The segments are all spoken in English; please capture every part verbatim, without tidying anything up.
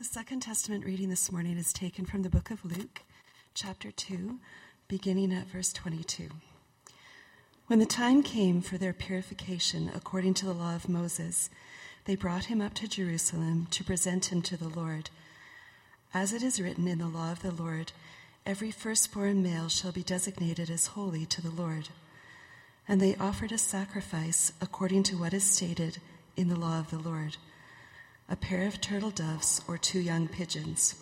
The Second Testament reading this morning is taken from the book of Luke, chapter two, beginning at verse twenty-two. When the time came for their purification according to the law of Moses, they brought him up to Jerusalem to present him to the Lord. As it is written in the law of the Lord, every firstborn male shall be designated as holy to the Lord. And they offered a sacrifice according to what is stated in the law of the Lord, a pair of turtle doves or two young pigeons.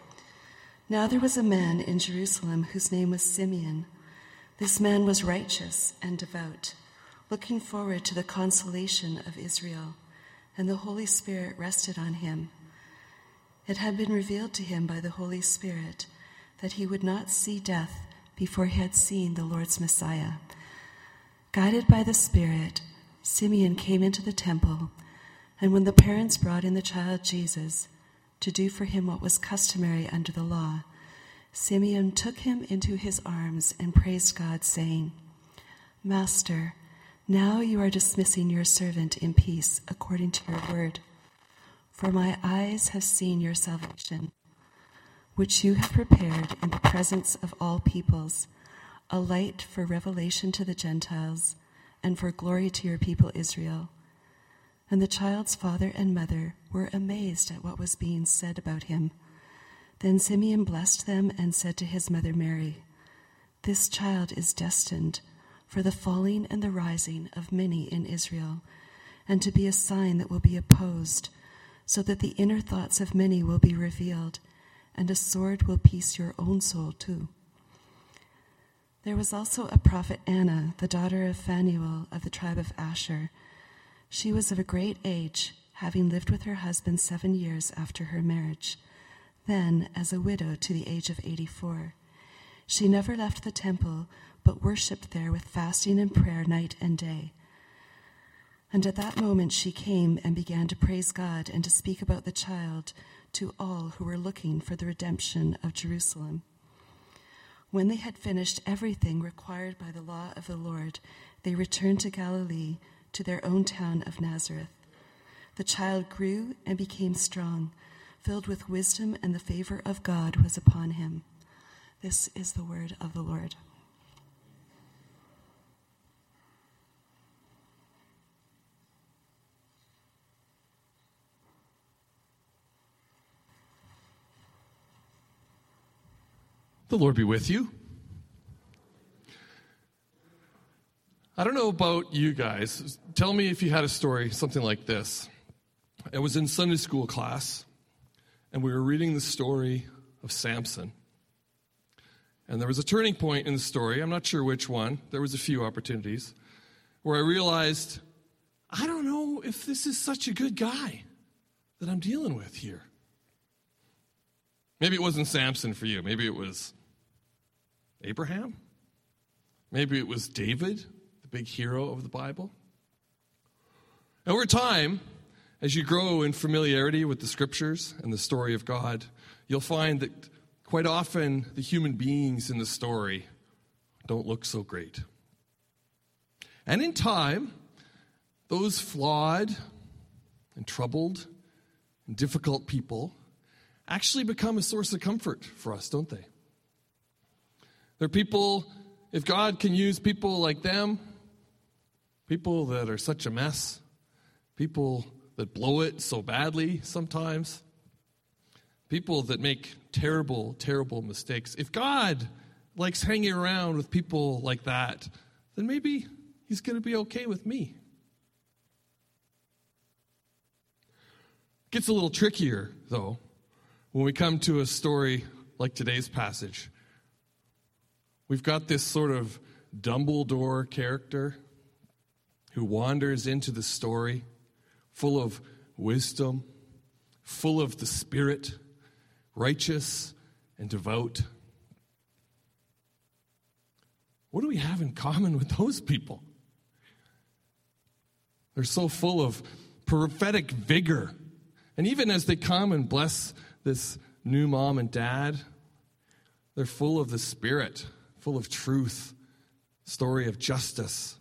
Now there was a man in Jerusalem whose name was Simeon. This man was righteous and devout, looking forward to the consolation of Israel, and the Holy Spirit rested on him. It had been revealed to him by the Holy Spirit that he would not see death before he had seen the Lord's Messiah. Guided by the Spirit, Simeon came into the temple, and when the parents brought in the child Jesus to do for him what was customary under the law, Simeon took him into his arms and praised God, saying, "Master, now you are dismissing your servant in peace according to your word. For my eyes have seen your salvation, which you have prepared in the presence of all peoples, a light for revelation to the Gentiles and for glory to your people Israel." And the child's father and mother were amazed at what was being said about him. Then Simeon blessed them and said to his mother Mary, "This child is destined for the falling and the rising of many in Israel, and to be a sign that will be opposed, so that the inner thoughts of many will be revealed, and a sword will pierce your own soul too." There was also a prophet Anna, the daughter of Phanuel of the tribe of Asher. She was of a great age, having lived with her husband seven years after her marriage, then as a widow to the age of eighty-four. She never left the temple, but worshipped there with fasting and prayer night and day. And at that moment she came and began to praise God and to speak about the child to all who were looking for the redemption of Jerusalem. When they had finished everything required by the law of the Lord, they returned to Galilee, to their own town of Nazareth. The child grew and became strong, filled with wisdom, and the favor of God was upon him. This is the word of the Lord. The Lord be with you. I don't know about you guys. Tell me if you had a story, something like this. I was in Sunday school class, and we were reading the story of Samson. And there was a turning point in the story. I'm not sure which one. There was a few opportunities where I realized, I don't know if this is such a good guy that I'm dealing with here. Maybe it wasn't Samson for you. Maybe it was Abraham. Maybe it was David, the big hero of the Bible. Over time, as you grow in familiarity with the scriptures and the story of God, you'll find that quite often the human beings in the story don't look so great. And in time, those flawed and troubled and difficult people actually become a source of comfort for us, don't they? They're people, if God can use people like them, people that are such a mess, people that blow it so badly sometimes, people that make terrible, terrible mistakes. If God likes hanging around with people like that, then maybe he's going to be okay with me. It gets a little trickier, though, when we come to a story like today's passage. We've got this sort of Dumbledore character who wanders into the story full of wisdom, full of the Spirit, righteous and devout. What do we have in common with those people? They're so full of prophetic vigor. And even as they come and bless this new mom and dad, they're full of the Spirit, full of truth, story of justice.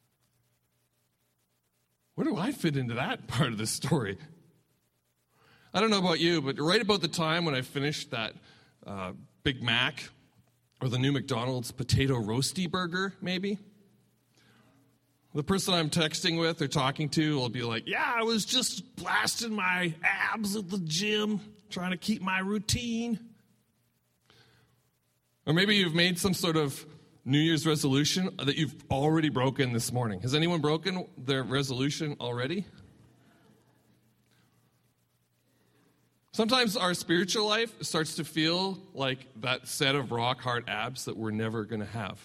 Where do I fit into that part of the story? I don't know about you, but right about the time when I finished that uh, Big Mac or the new McDonald's potato roasty burger, maybe, the person I'm texting with or talking to will be like, yeah, I was just blasting my abs at the gym, trying to keep my routine. Or maybe you've made some sort of New Year's resolution that you've already broken this morning. Has anyone broken their resolution already? Sometimes our spiritual life starts to feel like that set of rock-hard abs that we're never going to have.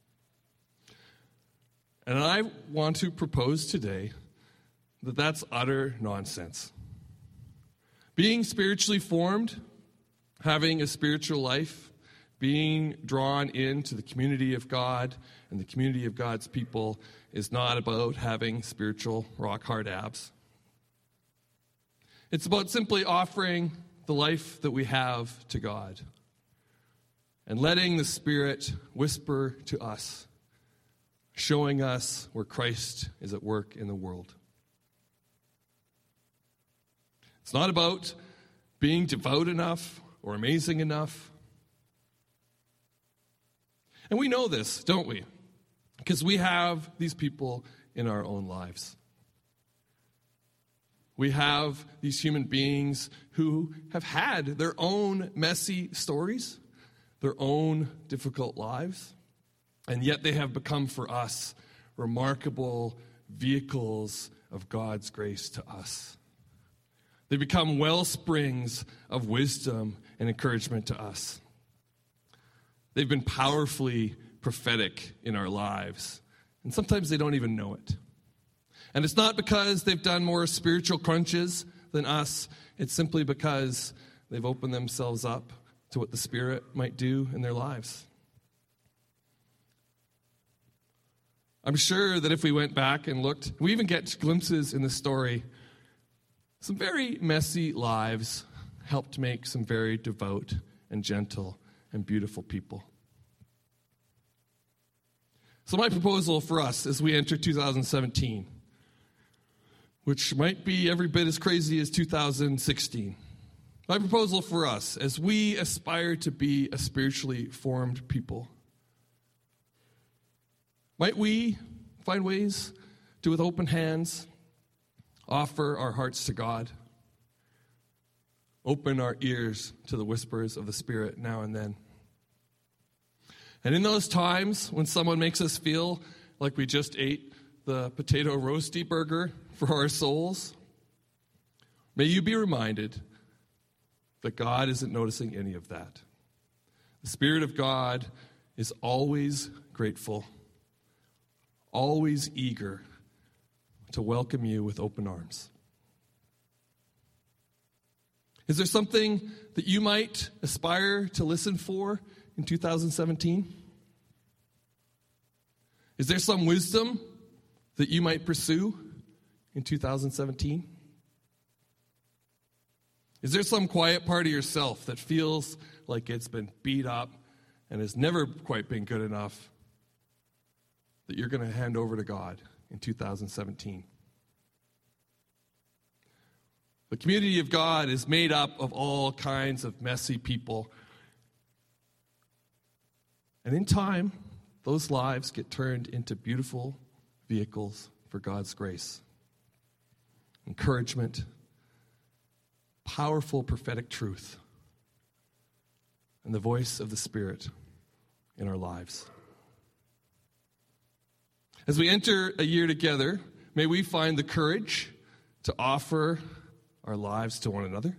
And I want to propose today that that's utter nonsense. Being spiritually formed, having a spiritual life, being drawn into the community of God and the community of God's people is not about having spiritual rock-hard abs. It's about simply offering the life that we have to God and letting the Spirit whisper to us, showing us where Christ is at work in the world. It's not about being devout enough or amazing enough. And we know this, don't we? Because we have these people in our own lives. We have these human beings who have had their own messy stories, their own difficult lives, and yet they have become for us remarkable vehicles of God's grace to us. They become well springs of wisdom and encouragement to us. They've been powerfully prophetic in our lives, and sometimes they don't even know it. And it's not because they've done more spiritual crunches than us. It's simply because they've opened themselves up to what the Spirit might do in their lives. I'm sure that if we went back and looked, we even get glimpses in the story, some very messy lives helped make some very devout and gentle and beautiful people. So my proposal for us as we enter two thousand seventeen, which might be every bit as crazy as two thousand sixteen, my proposal for us as we aspire to be a spiritually formed people, might we find ways to, with open hands, offer our hearts to God, open our ears to the whispers of the Spirit now and then. And in those times when someone makes us feel like we just ate the potato roasty burger for our souls, may you be reminded that God isn't noticing any of that. The Spirit of God is always grateful, always eager to welcome you with open arms. Is there something that you might aspire to listen for in two thousand seventeen? Is there some wisdom that you might pursue in two thousand seventeen? Is there some quiet part of yourself that feels like it's been beat up and has never quite been good enough that you're going to hand over to God in two thousand seventeen? The community of God is made up of all kinds of messy people. And in time, those lives get turned into beautiful vehicles for God's grace, encouragement, powerful prophetic truth, and the voice of the Spirit in our lives. As we enter a year together, may we find the courage to offer our lives to one another.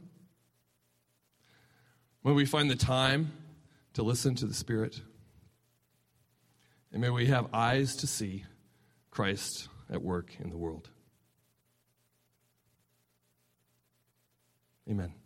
May we find the time to listen to the Spirit. And may we have eyes to see Christ at work in the world. Amen.